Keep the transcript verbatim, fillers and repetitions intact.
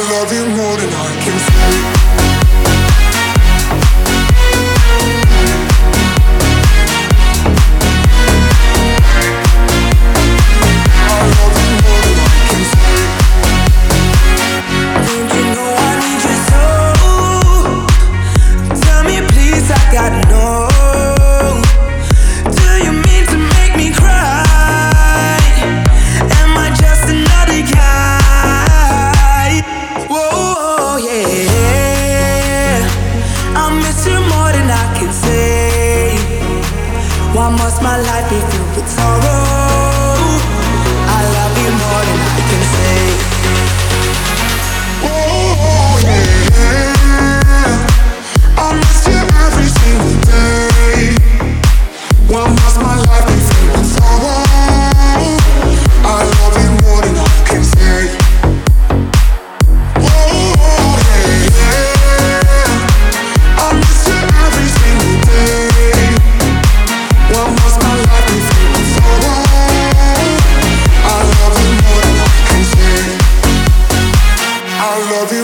love you more than I can say. Why must my life be filled with sorrow? I love you more than I can say. Oh yeah, I miss you every single day. Why must my life be filled with sorrow? I love you more than I can say. Oh yeah, I miss you every single day. Why must my life be filled with sorrow? I love you more than I can say. I love you.